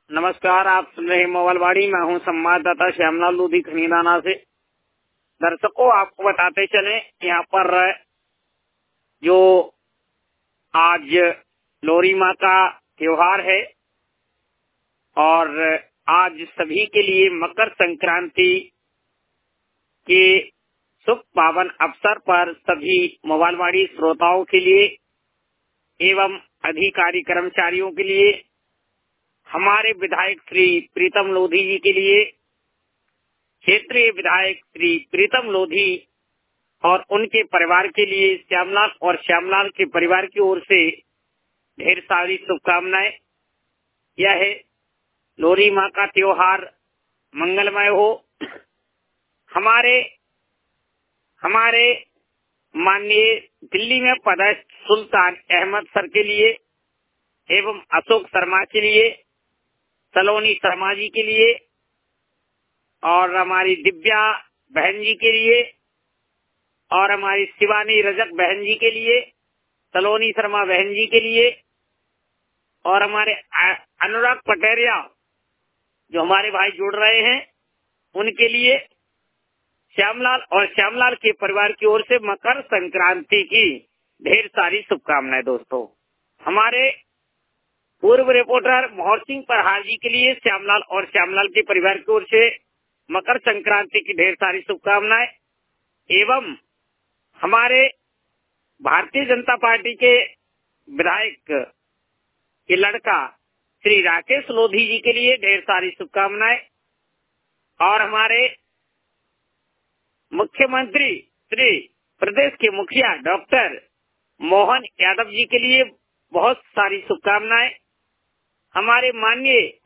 नमस्कार, आप सुन रहे हैं मोबाइलवाड़ी। मैं हूं संवाददाता श्यामलाल लोधी खनीदाना से। दर्शकों, आपको बताते चले यहाँ पर जो आज लोरी माँ का त्योहार है और आज सभी के लिए मकर संक्रांति के शुभ पावन अवसर पर सभी मोबाइलवाड़ी श्रोताओं के लिए एवं अधिकारी कर्मचारियों के लिए, हमारे विधायक श्री प्रीतम लोधी जी के लिए, क्षेत्रीय विधायक श्री प्रीतम लोधी और उनके परिवार के लिए, श्यामलाल और श्यामलाल के परिवार की ओर से ढेर सारी शुभकामनाएं। यह लोरी माँ का त्योहार मंगलमय हो। हमारे माननीय दिल्ली में पदस्थ सुल्तान अहमद सर के लिए एवं अशोक शर्मा के लिए, सलोनी शर्मा जी के लिए और हमारी दिव्या बहन जी के लिए और हमारी शिवानी रजक बहन जी के लिए, सलोनी शर्मा बहन जी के लिए और हमारे अनुराग पटेरिया जो हमारे भाई जुड़ रहे हैं उनके लिए, श्यामलाल और श्यामलाल के परिवार की ओर से मकर संक्रांति की ढेर सारी शुभकामनाएं। दोस्तों, हमारे पूर्व रिपोर्टर मोहर सिंह परहार जी के लिए श्यामलाल और श्यामलाल के परिवार की ओर से मकर संक्रांति की ढेर सारी शुभकामनाएं एवं हमारे भारतीय जनता पार्टी के विधायक के लड़का श्री राकेश लोधी जी के लिए ढेर सारी शुभकामनाएं और हमारे मुख्यमंत्री श्री प्रदेश के मुखिया डॉक्टर मोहन यादव जी के लिए बहुत सारी शुभकामनाएं। हमारे माननीय